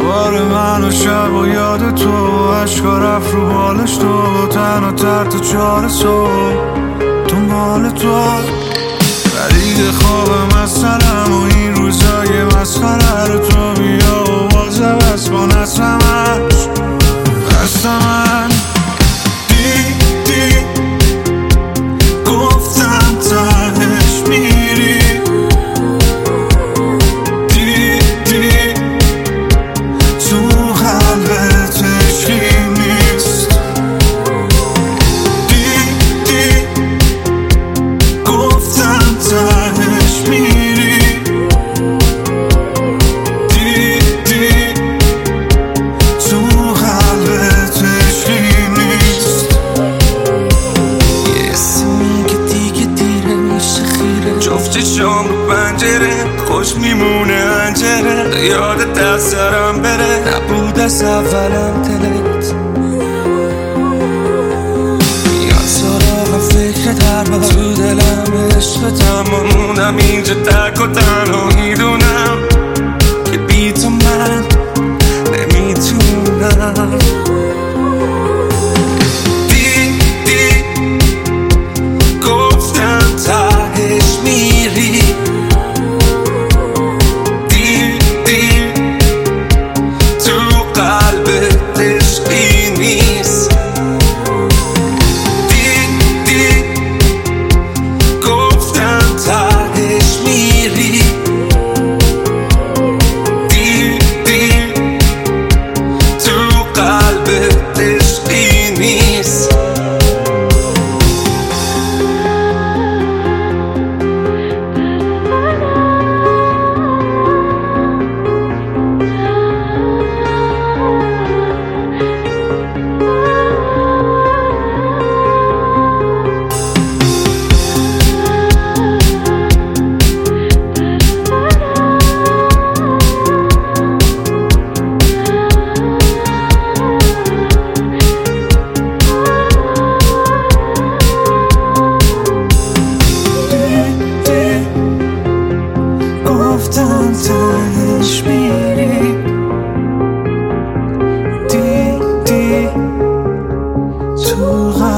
دوباره من و شب و یاد تو، عشقا رفت رو بالش تو، تنها تحت 4 صبح دنبال تو. فرید خوابم از سرم و این روزای مسخره رو تو بیا و باز عوض کن از همش دست من. دیدی گفتم تهش میری، دیدی تو قلبت عشقی نیست، دیدی گفتم تهش میری، دیدی تو قلبت عشقی نیست. یه اسمی که دیگه دیره میشه خیره، جفت چشام رو پنجره خوش میمونه انجره، یادت از سرم بره نبود از اولم دلت میاد سراغم فکرت هر بار تو دلم عشقت، اما موندم اینجا تک و تنها میدونم که بی تو من نمیتونم. دیدی گفتم تهش میری، دیدی تو قلبت عشقی نیست، دیدی گفتم تهش میری، دیدی تو قلبت عشقی نیست. گفتم تهش میری، دیدی تو